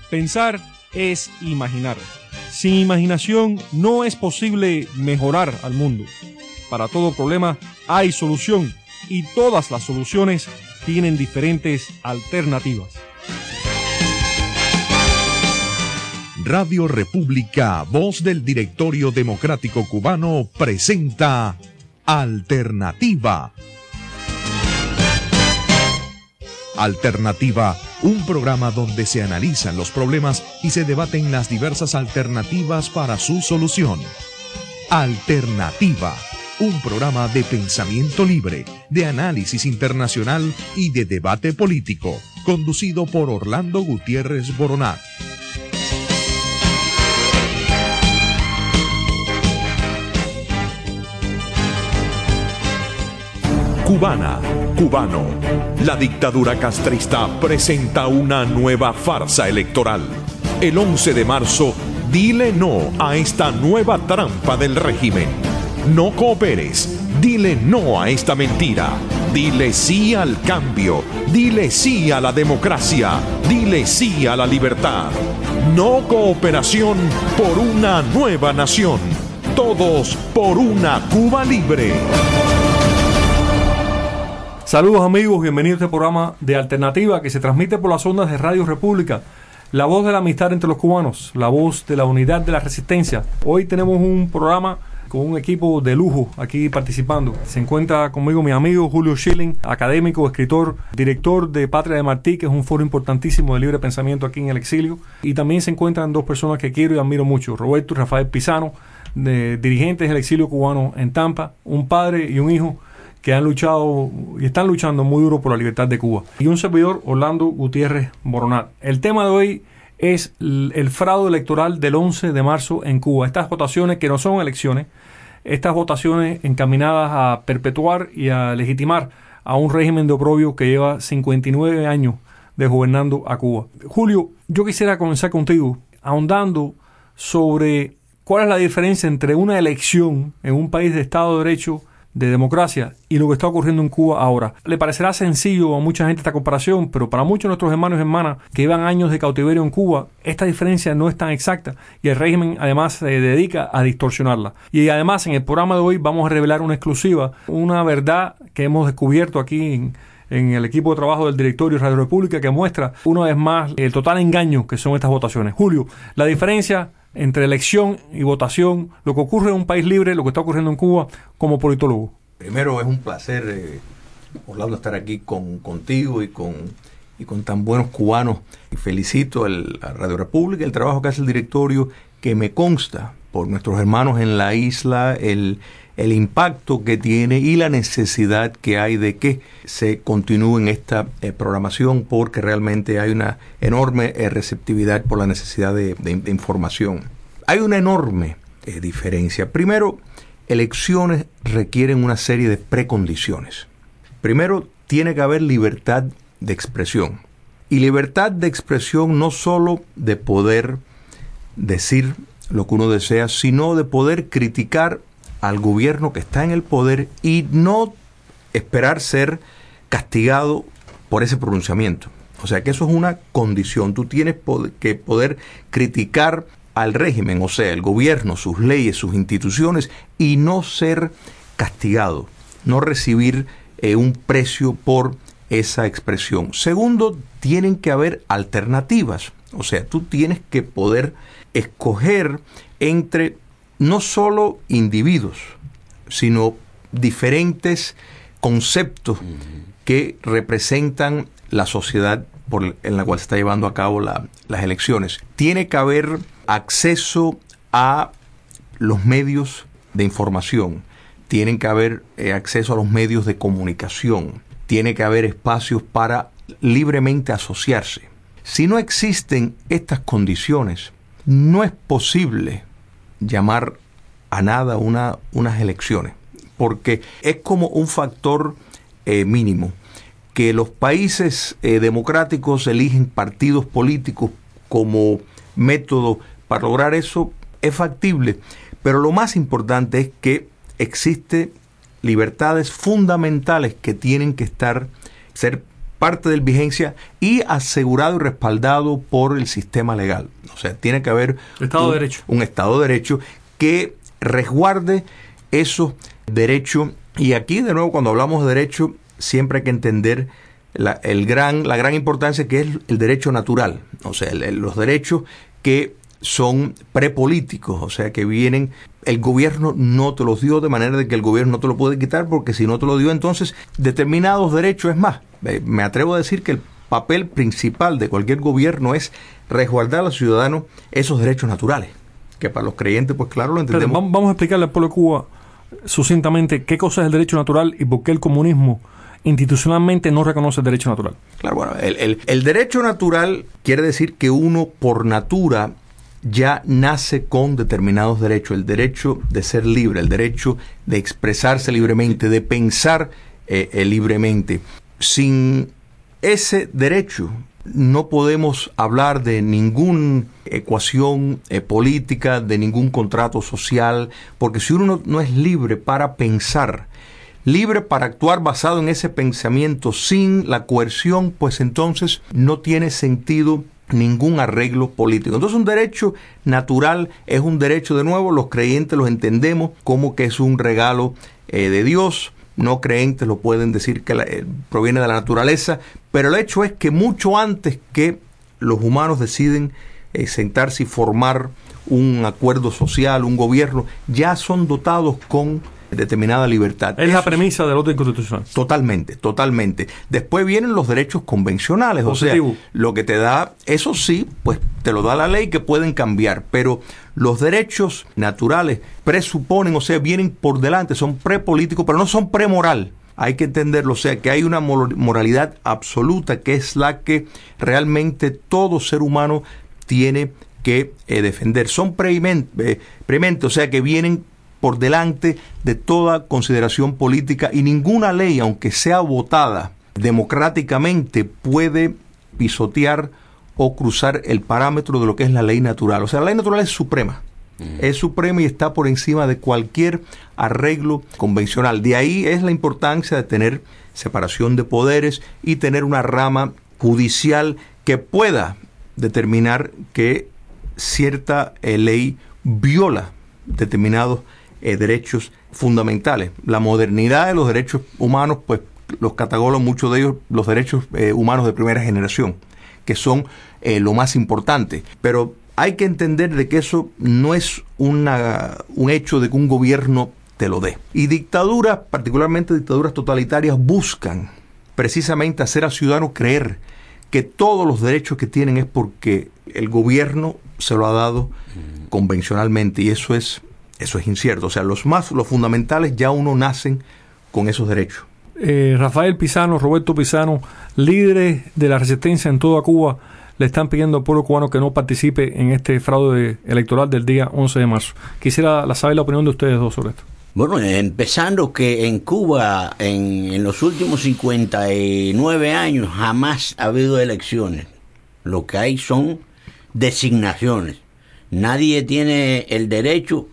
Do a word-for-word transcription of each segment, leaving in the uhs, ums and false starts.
Pensar es imaginar. Sin imaginación no es posible mejorar al mundo. Para todo problema hay solución y todas las soluciones tienen diferentes alternativas. Radio República, voz del Directorio Democrático Cubano, presenta Alternativa. Alternativa, un programa donde se analizan los problemas y se debaten las diversas alternativas para su solución. Alternativa, un programa de pensamiento libre, de análisis internacional y de debate político, conducido por Orlando Gutiérrez Boronat. Cubana, cubano, la dictadura castrista presenta una nueva farsa electoral. El once de marzo, dile no a esta nueva trampa del régimen. No cooperes, dile no a esta mentira. Dile sí al cambio, dile sí a la democracia, dile sí a la libertad. No cooperación por una nueva nación. Todos por una Cuba libre. Saludos amigos, bienvenidos a este programa de Alternativa que se transmite por las ondas de Radio República, la voz de la amistad entre los cubanos, la voz de la unidad de la resistencia. Hoy tenemos un programa con un equipo de lujo aquí participando. Se encuentra conmigo mi amigo Julio Schilling, académico, escritor, director de Patria de Martí, que es un foro importantísimo de libre pensamiento aquí en el exilio. Y también se encuentran dos personas que quiero y admiro mucho, Roberto y Rafael Pisano, de, dirigentes del exilio cubano en Tampa, un padre y un hijo que han luchado y están luchando muy duro por la libertad de Cuba. Y un servidor, Orlando Gutiérrez Boronat. El tema de hoy es el fraude electoral del once de marzo en Cuba. Estas votaciones que no son elecciones, estas votaciones encaminadas a perpetuar y a legitimar a un régimen de oprobio que lleva cincuenta y nueve años de gobernando a Cuba. Julio, yo quisiera comenzar contigo ahondando sobre cuál es la diferencia entre una elección en un país de Estado de Derecho, de democracia, y lo que está ocurriendo en Cuba ahora. Le parecerá sencillo a mucha gente esta comparación, pero para muchos de nuestros hermanos y hermanas que llevan años de cautiverio en Cuba, esta diferencia no es tan exacta y el régimen además se dedica a distorsionarla. Y además en el programa de hoy vamos a revelar una exclusiva, una verdad que hemos descubierto aquí en, en el equipo de trabajo del Directorio de Radio República, que muestra una vez más el total engaño que son estas votaciones. Julio, la diferencia entre elección y votación, lo que ocurre en un país libre, lo que está ocurriendo en Cuba, como politólogo. Primero es un placer, eh, Orlando, estar aquí con, contigo y con, y con tan buenos cubanos. Y felicito el, a Radio República, el trabajo que hace el directorio, que me consta por nuestros hermanos en la isla, el, el impacto que tiene y la necesidad que hay de que se continúe en esta eh, programación, porque realmente hay una enorme eh, receptividad por la necesidad de, de, de información. Hay una enorme eh, diferencia. Primero, elecciones requieren una serie de precondiciones. Primero, tiene que haber libertad de expresión. Y libertad de expresión no solo de poder decir lo que uno desea, sino de poder criticar al gobierno que está en el poder y no esperar ser castigado por ese pronunciamiento. O sea que eso es una condición. Tú tienes que poder criticar al régimen, o sea, el gobierno, sus leyes, sus instituciones, y no ser castigado, no recibir eh, un precio por esa expresión. Segundo, tienen que haber alternativas. O sea, tú tienes que poder escoger entre no solo individuos, sino diferentes conceptos que representan la sociedad por, en la cual se está llevando a cabo la, las elecciones. Tiene que haber acceso a los medios de información, tienen que haber eh, acceso a los medios de comunicación, tiene que haber espacios para libremente asociarse. Si no existen estas condiciones, no es posible llamar a nada una, unas elecciones, porque es como un factor eh, mínimo, que los países eh, democráticos eligen partidos políticos como método para lograr eso, es factible, pero lo más importante es que existen libertades fundamentales que tienen que estar, ser parte de vigencia y asegurado y respaldado por el sistema legal. O sea, tiene que haber Estado un, de Derecho. un Estado de Derecho que resguarde esos derechos. Y aquí, de nuevo, cuando hablamos de derecho, siempre hay que entender la, el gran, la gran importancia que es el derecho natural. O sea, el, el, los derechos que son prepolíticos, o sea, que vienen, el gobierno no te los dio, de manera de que el gobierno no te lo puede quitar, porque si no te lo dio, entonces determinados derechos, es más, me atrevo a decir que el papel principal de cualquier gobierno es resguardar a los ciudadanos esos derechos naturales, que para los creyentes, pues claro, lo entendemos. Pero vamos a explicarle al pueblo de Cuba sucintamente qué cosa es el derecho natural y por qué el comunismo institucionalmente no reconoce el derecho natural. Claro, bueno, el, el, el derecho natural quiere decir que uno por natura ya nace con determinados derechos, el derecho de ser libre, el derecho de expresarse libremente, de pensar eh, eh, libremente. Sin ese derecho no podemos hablar de ninguna ecuación eh, política, de ningún contrato social, porque si uno no, no es libre para pensar, libre para actuar basado en ese pensamiento sin la coerción, pues entonces no tiene sentido ningún arreglo político. Entonces un derecho natural es un derecho, de nuevo, los creyentes los entendemos como que es un regalo eh, de Dios. No creyentes lo pueden decir que la, eh, proviene de la naturaleza, pero el hecho es que mucho antes que los humanos deciden eh, sentarse y formar un acuerdo social, un gobierno, ya son dotados con determinada libertad. Es Eso la premisa del orden constitucional. Totalmente, totalmente. Después vienen los derechos convencionales, Positivo. O sea, lo que te da, eso sí, pues te lo da la ley, que pueden cambiar, pero los derechos naturales presuponen, o sea, vienen por delante, son prepolíticos, pero no son premoral. Hay que entenderlo, o sea, que hay una moralidad absoluta que es la que realmente todo ser humano tiene que eh, defender. Son premente, eh, premente, o sea, que vienen por delante de toda consideración política, y ninguna ley, aunque sea votada democráticamente, puede pisotear o cruzar el parámetro de lo que es la ley natural. O sea, la ley natural es suprema. Mm. Es suprema y está por encima de cualquier arreglo convencional. De ahí es la importancia de tener separación de poderes y tener una rama judicial que pueda determinar que cierta eh, ley viola determinados Eh, derechos fundamentales. La modernidad de los derechos humanos, pues los catalogan muchos de ellos los derechos eh, humanos de primera generación, que son eh, lo más importante. Pero hay que entender de que eso no es una, un hecho de que un gobierno te lo dé. Y dictaduras, particularmente dictaduras totalitarias, buscan precisamente hacer al ciudadano creer que todos los derechos que tienen es porque el gobierno se lo ha dado convencionalmente, y eso es Eso es incierto. O sea, los más, los fundamentales, ya uno nacen con esos derechos. Eh, Rafael Pisano, Roberto Pisano, líderes de la resistencia en toda Cuba, le están pidiendo al pueblo cubano que no participe en este fraude electoral del día once de marzo. Quisiera saber la opinión de ustedes dos sobre esto. Bueno, empezando que en Cuba, en, en los últimos cincuenta y nueve años, jamás ha habido elecciones. Lo que hay son designaciones. Nadie tiene el derecho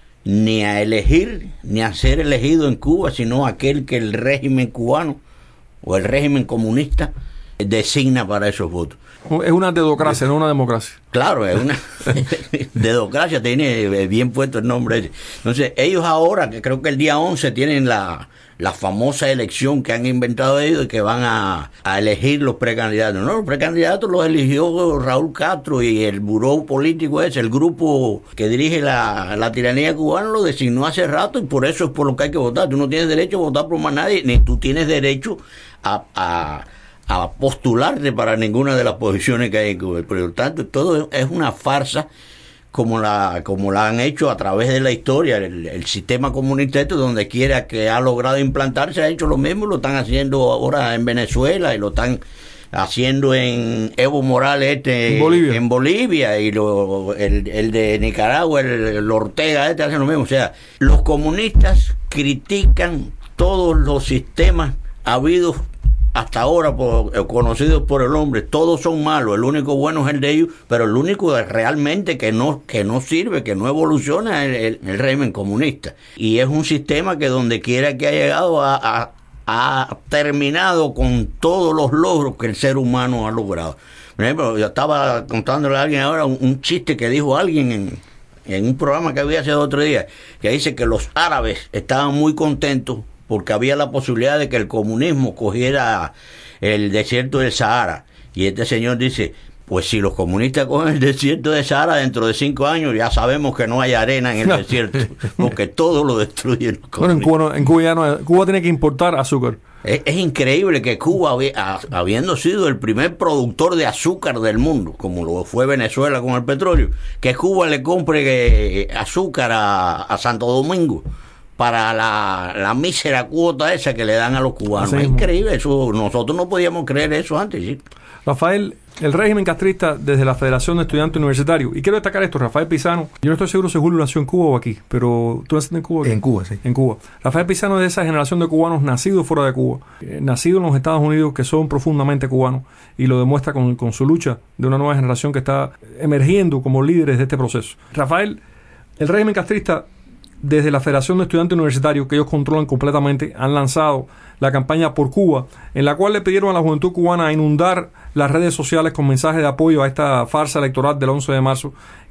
ni a elegir, ni a ser elegido en Cuba, sino aquel que el régimen cubano o el régimen comunista designa para esos votos. Es una dedocracia, no una democracia. Claro, es una dedocracia, tiene bien puesto el nombre ese. Entonces, ellos ahora, que creo que el día once tienen la, la famosa elección que han inventado ellos, y que van a, a elegir los precandidatos. No, los precandidatos los eligió Raúl Castro, y el buró político ese, el grupo que dirige la, la tiranía cubana, lo designó hace rato, y por eso es por lo que hay que votar. Tú no tienes derecho a votar por más nadie, ni tú tienes derecho a... a a postularte para ninguna de las posiciones que hay en Cuba. Por lo tanto, todo es una farsa, como la como la han hecho a través de la historia. El, el sistema comunista, esto, donde quiera que ha logrado implantarse, ha hecho lo mismo. Lo están haciendo ahora en Venezuela, y lo están haciendo en Evo Morales este en Bolivia, en Bolivia y lo, el, el de Nicaragua, el, el Ortega este, hace lo mismo. O sea, los comunistas critican todos los sistemas habidos hasta ahora por, conocidos por el hombre. Todos son malos, el único bueno es el de ellos, pero el único realmente que no que no sirve, que no evoluciona, es el, el, el régimen comunista. Y es un sistema que donde quiera que ha llegado ha, ha, ha terminado con todos los logros que el ser humano ha logrado. Por ejemplo, yo estaba contándole a alguien ahora un, un chiste que dijo alguien en, en un programa que había hace otro día, que dice que los árabes estaban muy contentos porque había la posibilidad de que el comunismo cogiera el desierto del Sahara. Y este señor dice, pues si los comunistas cogen el desierto del Sahara, dentro de cinco años ya sabemos que no hay arena en el desierto, porque todo lo destruyen los bueno, en Cuba, en Cuba, ya no, Cuba tiene que importar azúcar. Es, es increíble que Cuba, habiendo sido el primer productor de azúcar del mundo, como lo fue Venezuela con el petróleo, que Cuba le compre azúcar a, a Santo Domingo para la, la mísera cuota esa que le dan a los cubanos. Es increíble eso. Nosotros no podíamos creer eso antes, ¿sí? Rafael, el régimen castrista desde la Federación de Estudiantes Universitarios, y quiero destacar esto, Rafael Pisano, yo no estoy seguro si Julio nació en Cuba o aquí, pero ¿tú naciste en Cuba? Aquí? En Cuba, sí. En Cuba. Rafael Pisano es de esa generación de cubanos nacidos fuera de Cuba, eh, nacidos en los Estados Unidos, que son profundamente cubanos, y lo demuestra con, con su lucha de una nueva generación que está emergiendo como líderes de este proceso. Rafael, el régimen castrista desde la Federación de Estudiantes Universitarios, que ellos controlan completamente, han lanzado la campaña Por Cuba, en la cual le pidieron a la juventud cubana a inundar las redes sociales con mensajes de apoyo a esta farsa electoral del once de marzo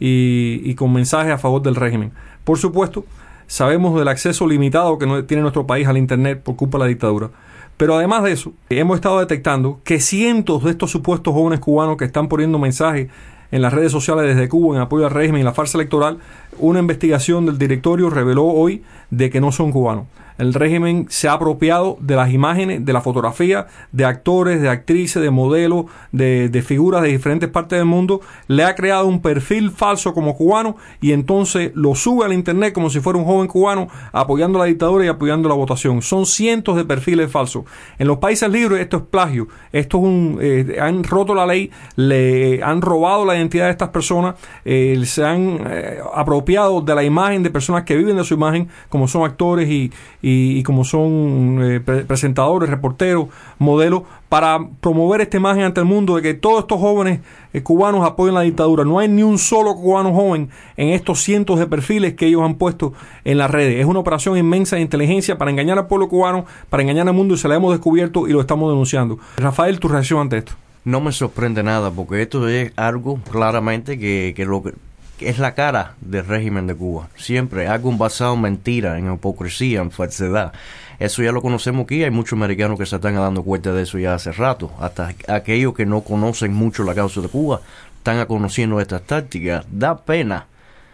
y, y con mensajes a favor del régimen. Por supuesto, sabemos del acceso limitado que no tiene nuestro país al Internet por culpa de la dictadura. Pero además de eso, hemos estado detectando que cientos de estos supuestos jóvenes cubanos que están poniendo mensajes en las redes sociales desde Cuba en apoyo al régimen y la farsa electoral, una investigación del directorio reveló hoy de que no son cubanos. El régimen se ha apropiado de las imágenes, de la fotografía, de actores, de actrices, de modelos, de, de figuras de diferentes partes del mundo, le ha creado un perfil falso como cubano y entonces lo sube al internet como si fuera un joven cubano apoyando la dictadura y apoyando la votación. Son cientos de perfiles falsos. En los países libres esto es plagio, esto es un eh, han roto la ley, le han robado la identidad de estas personas, eh, se han eh, apropiado de la imagen de personas que viven de su imagen, como son actores y Y, y como son eh, pre presentadores, reporteros, modelos, para promover esta imagen ante el mundo de que todos estos jóvenes eh, cubanos apoyan la dictadura. No hay ni un solo cubano joven en estos cientos de perfiles que ellos han puesto en las redes. Es una operación inmensa de inteligencia para engañar al pueblo cubano, para engañar al mundo, y se la hemos descubierto y lo estamos denunciando. Rafael, tu reacción ante esto. No me sorprende nada, porque esto es algo claramente que, que lo que... es la cara del régimen de Cuba. Siempre algo basado en mentira, en hipocresía, en falsedad. Eso ya lo conocemos aquí. Hay muchos americanos que se están dando cuenta de eso ya hace rato. Hasta aquellos que no conocen mucho la causa de Cuba están conociendo estas tácticas. Da pena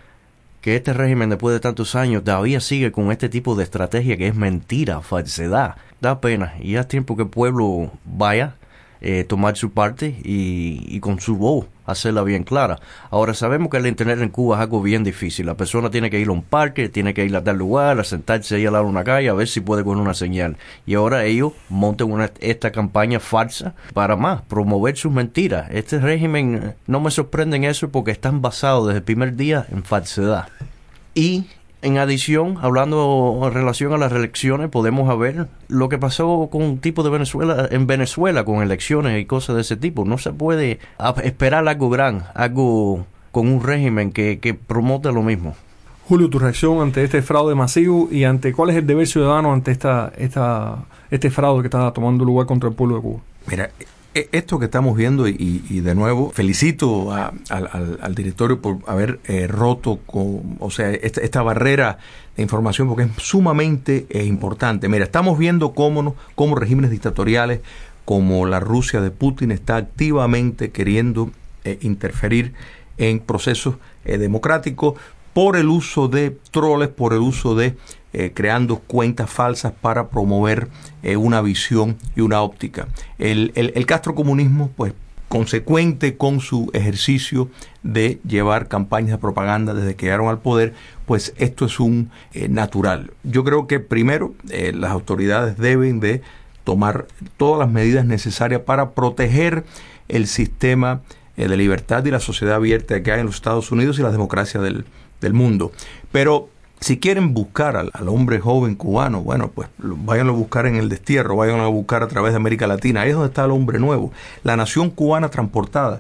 que este régimen, después de tantos años, todavía sigue con este tipo de estrategia que es mentira, falsedad. Da pena. Y ya es tiempo que el pueblo vaya Eh, tomar su parte y, y con su voz hacerla bien clara. Ahora sabemos que el internet en Cuba es algo bien difícil. La persona tiene que ir a un parque, tiene que ir a tal lugar, a sentarse ahí al lado de una calle a ver si puede con una señal. Y ahora ellos montan una, esta campaña falsa para más, promover sus mentiras. Este régimen, no me sorprende en eso porque están basados desde el primer día en falsedad. Y en adición, hablando en relación a las elecciones, podemos ver lo que pasó con un tipo de Venezuela, en Venezuela, con elecciones y cosas de ese tipo. No se puede esperar algo gran, algo con un régimen que, que promote lo mismo. Julio, tu reacción ante este fraude masivo y ante cuál es el deber ciudadano ante esta, esta, este fraude que está tomando lugar contra el pueblo de Cuba. Mira, esto que estamos viendo, y, y de nuevo felicito a, al, al directorio por haber eh, roto con, o sea, esta, esta barrera de información, porque es sumamente eh, importante. Mira, estamos viendo cómo, cómo regímenes dictatoriales como la Rusia de Putin está activamente queriendo eh, interferir en procesos eh, democráticos por el uso de troles, por el uso de Eh, creando cuentas falsas para promover eh, una visión y una óptica. El, el, el castrocomunismo, pues, consecuente con su ejercicio de llevar campañas de propaganda desde que llegaron al poder, pues esto es un eh, natural. Yo creo que primero eh, las autoridades deben de tomar todas las medidas necesarias para proteger el sistema eh, de libertad y la sociedad abierta que hay en los Estados Unidos y las democracias del, del mundo. Pero si quieren buscar al, al hombre joven cubano, bueno, pues váyanlo a buscar en el destierro, váyanlo a buscar a través de América Latina. Ahí es donde está el hombre nuevo. La nación cubana transportada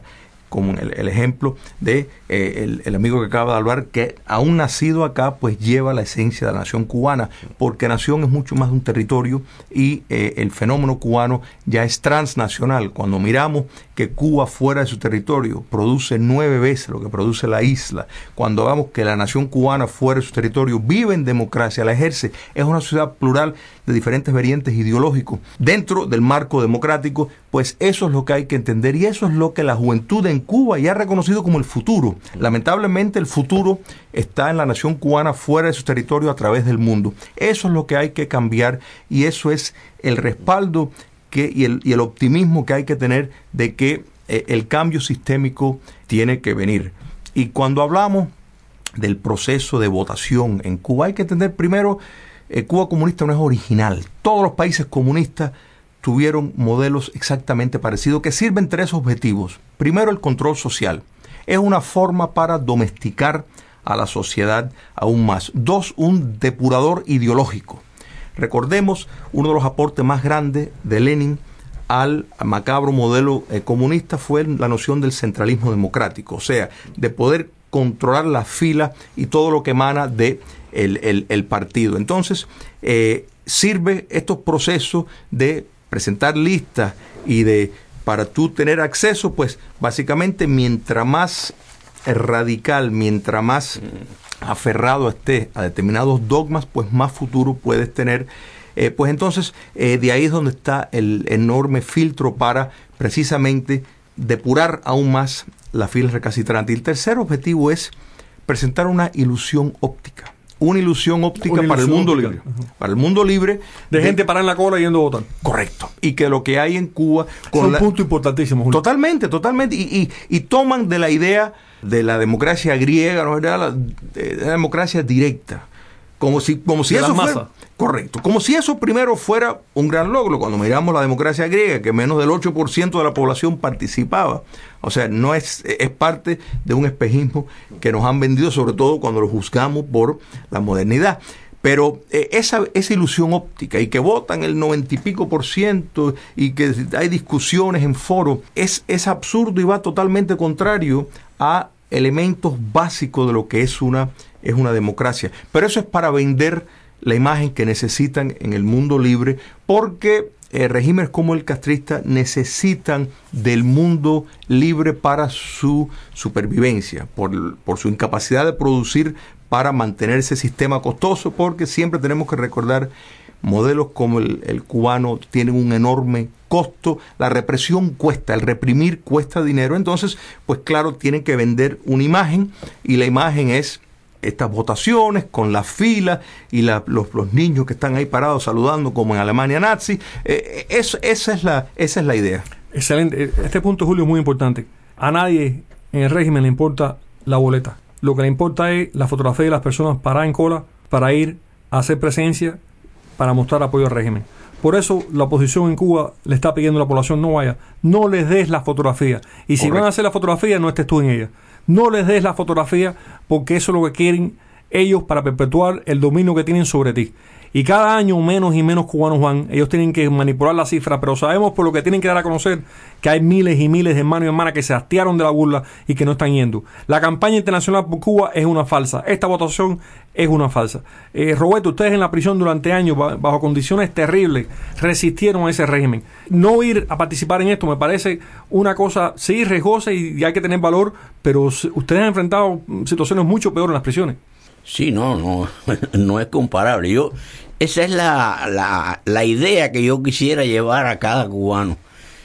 como el, el ejemplo de eh, el, el amigo que acaba de hablar, que aún nacido acá, pues lleva la esencia de la nación cubana, porque nación es mucho más de un territorio y eh, el fenómeno cubano ya es transnacional. Cuando miramos que Cuba fuera de su territorio produce nueve veces lo que produce la isla, cuando vemos que la nación cubana fuera de su territorio vive en democracia, la ejerce, es una sociedad plural de diferentes variantes ideológicos dentro del marco democrático, pues eso es lo que hay que entender y eso es lo que la juventud en Cuba ya ha reconocido como el futuro. Lamentablemente el futuro está en la nación cubana fuera de su territorio a través del mundo. Eso es lo que hay que cambiar y eso es el respaldo que, y, el, y el optimismo que hay que tener de que eh, el cambio sistémico tiene que venir. Y cuando hablamos del proceso de votación en Cuba, hay que entender primero, eh, Cuba comunista no es original. Todos los países comunistas tuvieron modelos exactamente parecidos que sirven tres objetivos. Primero, el control social. Es una forma para domesticar a la sociedad aún más. Dos, un depurador ideológico. Recordemos, uno de los aportes más grandes de Lenin al macabro modelo eh, comunista fue la noción del centralismo democrático, o sea, de poder controlar las filas y todo lo que emana de el, el, el partido. Entonces, eh, sirve estos procesos de presentar listas y de, para tú tener acceso, pues básicamente mientras más radical, mientras más aferrado esté a determinados dogmas, pues más futuro puedes tener. Eh, pues entonces, eh, de ahí es donde está el enorme filtro para precisamente depurar aún más la fila recalcitrante. Y el tercer objetivo es presentar una ilusión óptica. Una ilusión óptica una para ilusión el mundo óptica. libre. Uh-huh. Para el mundo libre. De, de gente parada en la cola yendo a votar. Correcto. Y que lo que hay en Cuba... Con es un la, punto importantísimo, Julio. Totalmente, totalmente. Y, y, y toman de la idea de la democracia griega, ¿no? la, la, de la democracia directa. Como si, como si de eso fuera... Masa. Correcto. Como si eso primero fuera un gran logro. Cuando miramos la democracia griega, que menos del ocho por ciento de la población participaba. O sea, no es, es parte de un espejismo que nos han vendido, sobre todo cuando lo juzgamos por la modernidad. Pero eh, esa, esa ilusión óptica y que votan el noventa y pico por ciento y que hay discusiones en foros, es, es absurdo y va totalmente contrario a elementos básicos de lo que es una, es una democracia. Pero eso es para vender la imagen que necesitan en el mundo libre, porque eh, regímenes como el castrista necesitan del mundo libre para su supervivencia, por, por su incapacidad de producir para mantener ese sistema costoso, porque siempre tenemos que recordar modelos como el, el cubano tienen un enorme costo, la represión cuesta, el reprimir cuesta dinero, entonces pues claro, tienen que vender una imagen y la imagen es estas votaciones con las filas y la, los, los niños que están ahí parados saludando como en Alemania nazi. Eh, eso, esa, es la, esa es la idea. Excelente. Este punto, Julio, es muy importante. A nadie en el régimen le importa la boleta. Lo que le importa es la fotografía de las personas paradas en cola para ir a hacer presencia, para mostrar apoyo al régimen. Por eso la oposición en Cuba le está pidiendo a la población: no vaya, no les des la fotografía. Y si Correcto. van a hacer la fotografía, no estés tú en ella. No les des la fotografía, porque eso es lo que quieren ellos para perpetuar el dominio que tienen sobre ti. Y cada año menos y menos cubanos van. Ellos tienen que manipular las cifras, pero sabemos por lo que tienen que dar a conocer que hay miles y miles de hermanos y hermanas que se hastiaron de la burla y que no están yendo. La campaña internacional por Cuba es una falsa. Esta votación es una falsa. Eh, Roberto, ustedes en la prisión durante años, bajo condiciones terribles, resistieron a ese régimen. No ir a participar en esto me parece una cosa, sí, riesgosa y hay que tener valor, pero ustedes han enfrentado situaciones mucho peores en las prisiones. Sí, no, no, no es comparable. Yo, esa es la, la, la idea que yo quisiera llevar a cada cubano.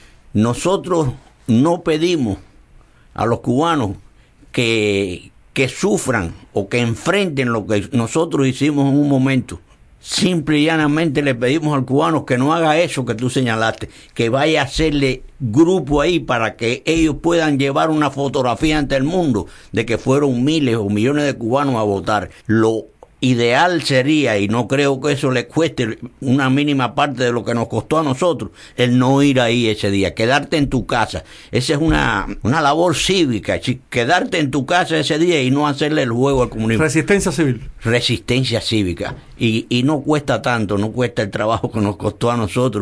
Nosotros no pedimos a los cubanos que, que sufran o que enfrenten lo que nosotros hicimos en un momento. Simple y llanamente le pedimos al cubano que no haga eso que tú señalaste, que vaya a hacerle grupo ahí para que ellos puedan llevar una fotografía ante el mundo de que fueron miles o millones de cubanos a votar. Lo ideal sería, y no creo que eso le cueste una mínima parte de lo que nos costó a nosotros, el no ir ahí ese día, quedarte en tu casa. Esa es una, una labor cívica, quedarte en tu casa ese día y no hacerle el juego al comunismo. Resistencia civil. Resistencia cívica. Y, y no cuesta tanto, no cuesta el trabajo que nos costó a nosotros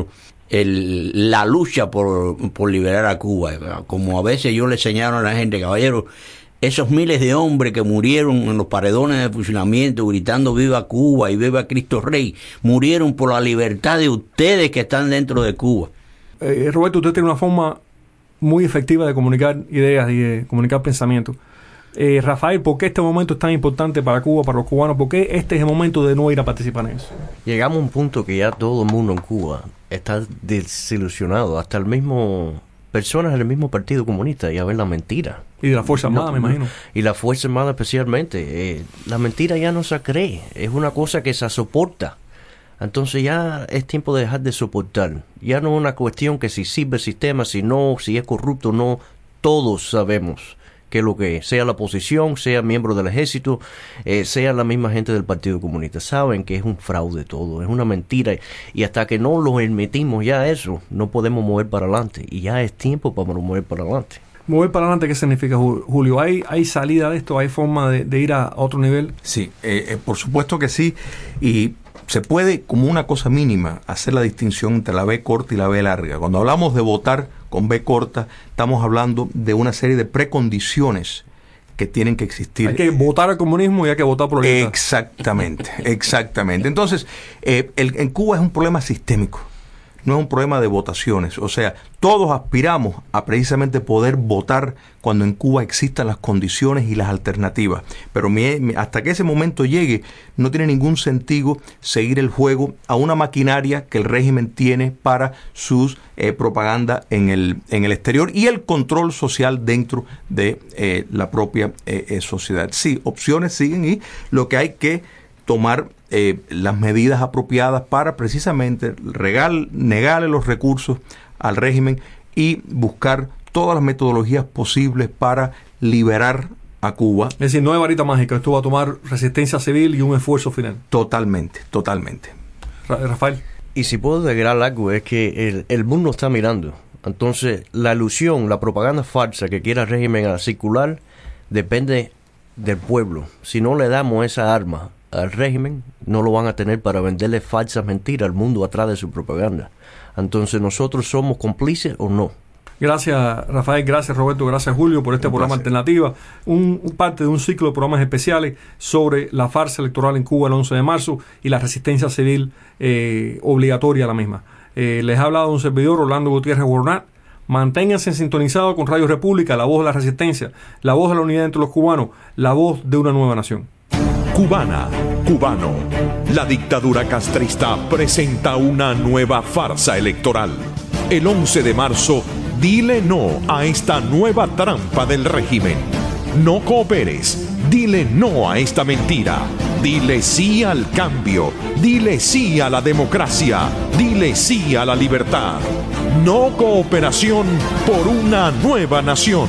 el, la lucha por, por liberar a Cuba. Como a veces yo le señalo a la gente, caballero, esos miles de hombres que murieron en los paredones de fusilamiento gritando viva Cuba y viva Cristo Rey, murieron por la libertad de ustedes que están dentro de Cuba. Eh, Roberto, usted tiene una forma muy efectiva de comunicar ideas y de comunicar pensamientos. Eh, Rafael, ¿por qué este momento es tan importante para Cuba, para los cubanos? ¿Por qué este es el momento de no ir a participar en eso? Llegamos a un punto que ya todo el mundo en Cuba está desilusionado, hasta el mismo personas del mismo Partido Comunista, ya ven la mentira. Y de la Fuerza Armada, no, me imagino. Y la Fuerza Armada especialmente. Eh, la mentira ya no se cree, es una cosa que se soporta. Entonces ya es tiempo de dejar de soportar. Ya no es una cuestión que si sirve el sistema, si no, si es corrupto o no, todos sabemos que lo que es, sea la oposición, sea miembro del ejército, eh, sea la misma gente del Partido Comunista, saben que es un fraude todo, es una mentira, y hasta que no lo admitimos ya eso, no podemos mover para adelante, y ya es tiempo para mover para adelante. Mover para adelante, ¿qué significa, Julio? ¿Hay, hay salida de esto? ¿Hay forma de, de ir a otro nivel? Sí, eh, eh, por supuesto que sí, y se puede, como una cosa mínima, hacer la distinción entre la B corta y la B larga. Cuando hablamos de votar con B corta, estamos hablando de una serie de precondiciones que tienen que existir. Hay que votar al comunismo y hay que votar por la libertad. Exactamente, exactamente. Entonces, eh, el, en Cuba es un problema sistémico, no es un problema de votaciones. O sea, todos aspiramos a precisamente poder votar cuando en Cuba existan las condiciones y las alternativas. Pero mi, mi, hasta que ese momento llegue, no tiene ningún sentido seguir el juego a una maquinaria que el régimen tiene para sus eh, propaganda en el, en el exterior y el control social dentro de eh, la propia eh, eh, sociedad. Sí, opciones siguen y lo que hay que tomar eh, las medidas apropiadas para precisamente regal, negarle los recursos al régimen y buscar todas las metodologías posibles para liberar a Cuba. Es decir, no hay varita mágica, esto va a tomar resistencia civil y un esfuerzo final. Totalmente, totalmente. Rafael. Y si puedo agregar algo, es que el, el mundo está mirando. Entonces, la ilusión, la propaganda falsa que quiera el régimen a circular, depende del pueblo. Si no le damos esa arma al régimen, no lo van a tener para venderle falsas mentiras al mundo atrás de su propaganda. Entonces, ¿nosotros somos cómplices o no? Gracias, Rafael, gracias, Roberto, gracias, Julio, por este un programa placer. Alternativa, un, un parte de un ciclo de programas especiales sobre la farsa electoral en Cuba el once de marzo y la resistencia civil eh, obligatoria a la misma. Eh, les ha hablado un servidor, Orlando Gutiérrez Bornat. Manténganse sintonizados con Radio República, la voz de la resistencia, la voz de la unidad entre los cubanos, la voz de una nueva nación. Cubana, cubano, la dictadura castrista presenta una nueva farsa electoral. El once de marzo, dile no a esta nueva trampa del régimen. No cooperes, dile no a esta mentira. Dile sí al cambio, dile sí a la democracia, dile sí a la libertad. No cooperación por una nueva nación.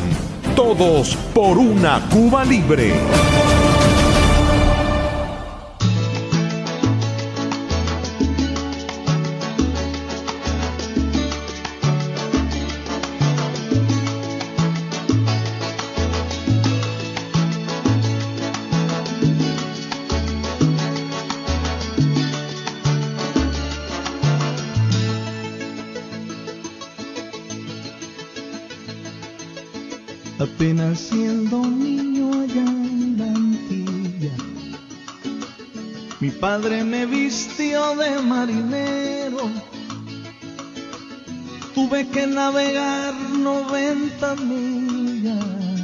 Todos por una Cuba libre. Apenas siendo un niño allá en la Antilla, mi padre me vistió de marinero. Tuve que navegar noventa millas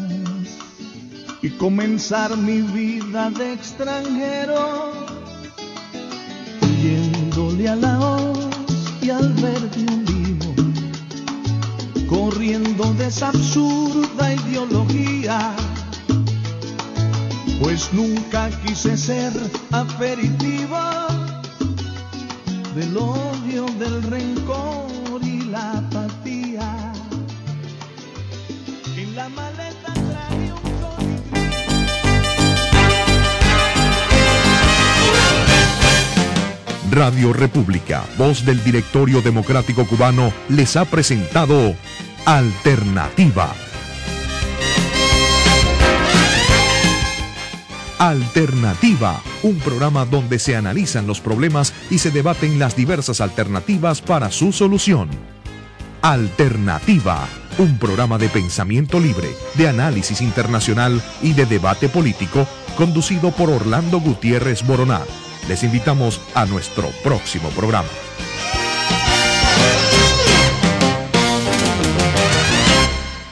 y comenzar mi vida de extranjero, huyéndole a la hoz y al verde olivo, corriendo de esa absurda ideología, pues nunca quise ser aperitivo del odio, del rencor y la apatía. En la maleta traje un colibrí. Radio República, voz del Directorio Democrático Cubano, les ha presentado Alternativa. Alternativa un programa donde se analizan los problemas y se debaten las diversas alternativas para su solución. Alternativa, un programa de pensamiento libre, de análisis internacional y de debate político, conducido por Orlando Gutiérrez Boroná. Les invitamos a nuestro próximo programa.